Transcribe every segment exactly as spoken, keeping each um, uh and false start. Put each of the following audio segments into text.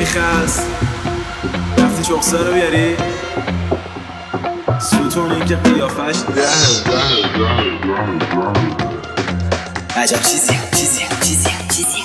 خست رفتی چخسا رو بیاری ستونی که قیافش ده عجب چیزی چیزی چیزی چیزی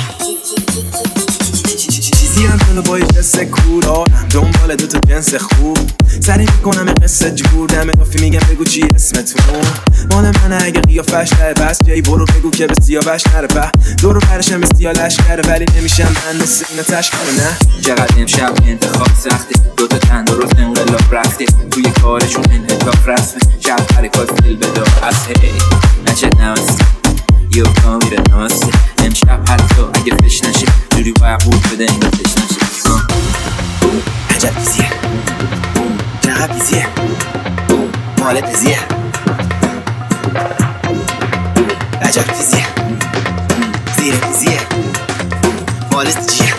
چیزی هم دلو با یه جس کورانم دنبال دوتا جنس خوب سری میکنم یه قصه جبوردم ادافی میگم بگو چی اسمتون مال منه اگه قیافش نره بس جایی برو بگو که به سیاوش نره به دورو برشم استیالش کره ولی نمیشم من مثل اینا تشکره نه چقدر امشب انتخاب سخته دوتا تندرست انقلاب رفته توی کارشون انحطاف رسمه شب حرکات دل بدار از هی نچه نمسته یه اکا میره نمسته امشب حتی اگه فش نشه جوری باید بود بده این رو فش نشه عجب بیزیه چقدر بیزیه مال بیزیه عجب بیزیه زیر بیزیه مال جیه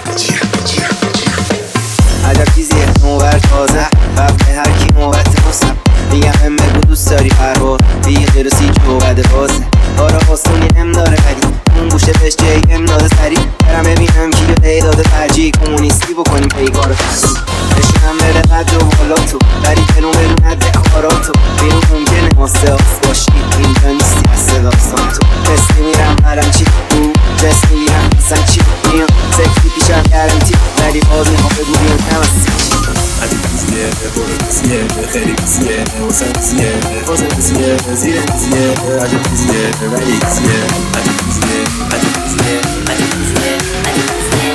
عجب بیزیه نوبر تازه قبل هر کی نوبت مصب میگم هم بگو دوست داری پرواز بیه غیر سی جو بده بازه آرا خواستونی هم داره ولی اون گوشه بهش جی هم داده سری برم ببینم کی به داده ترجیح کمونیستی بکنیم پیکار فرسی بشینم بره قد و بالا تو بری کنو بدون حد کاراتو بیرون ممکنه ماسته آس باشی اینجا نیستی از صداستان تو تستی میرم برم چی بود جستی میرم اصلا چی میام سکتی پیشم گرمتی ولی باز میخوام بگو بیان نمستی عجب بیزیه برو بیزیه خیلی بیزیه واسه بیزیه واسه بیزیه زیر بیزیه عجب بیزیه ولی بیزیه عجب بیزیه عجب بیزیه عجب بیزیه عجب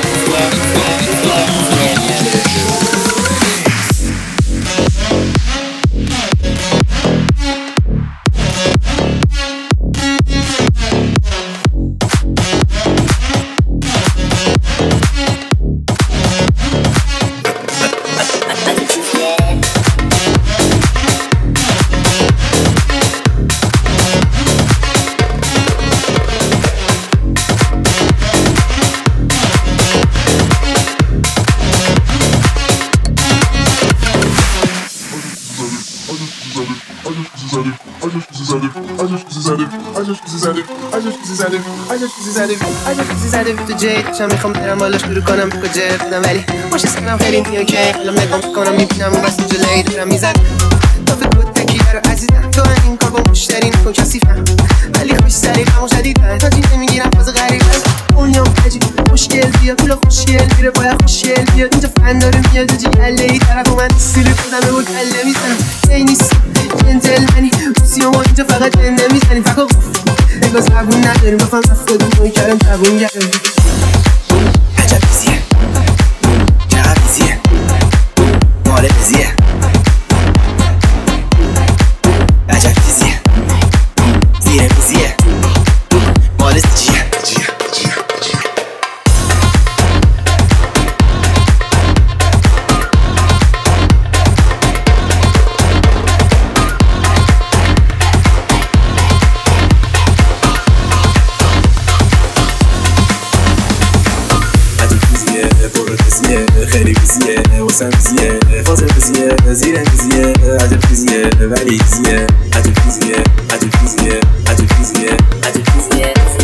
تو جیدشم میخوام برم بالا شروع کنم تو کجا بدم ولی باشه سکنم خیلی نیو که الان نگاه میکنم میبینم اون بس جلوی دارم میزن تا فکر بود تکیه رو عزیزم تو این کار با مشتری نکن کسیفم ولی خوش سریع همون شدیدن تا جین نمیگیرم باز غریبن اونیام عجیب مشکل بیاد پول خوشگل میره باید خوشگل بیاد اینجا فن داره میاد و جیگله ای طرف من سیلی خودم رو گله میزنم ای نیست جنتلمنی روسیام و اینجا فقط جنده میزنیم فقط انگار زبون نداریم بفهم رفته دون کنی کردم زبون گردم عجب بیزیه چقدر بیزیه مال بیزیه عجب بیزیه زیر بیزیه مال جیه خیلی بیزیه واسم بیزیه فاصل بیزیه زیر بیزیه عجب بیزیه ولی بیزیه عجب بیزیه عجب بیزیه عجب بیزیه عجب بیزیه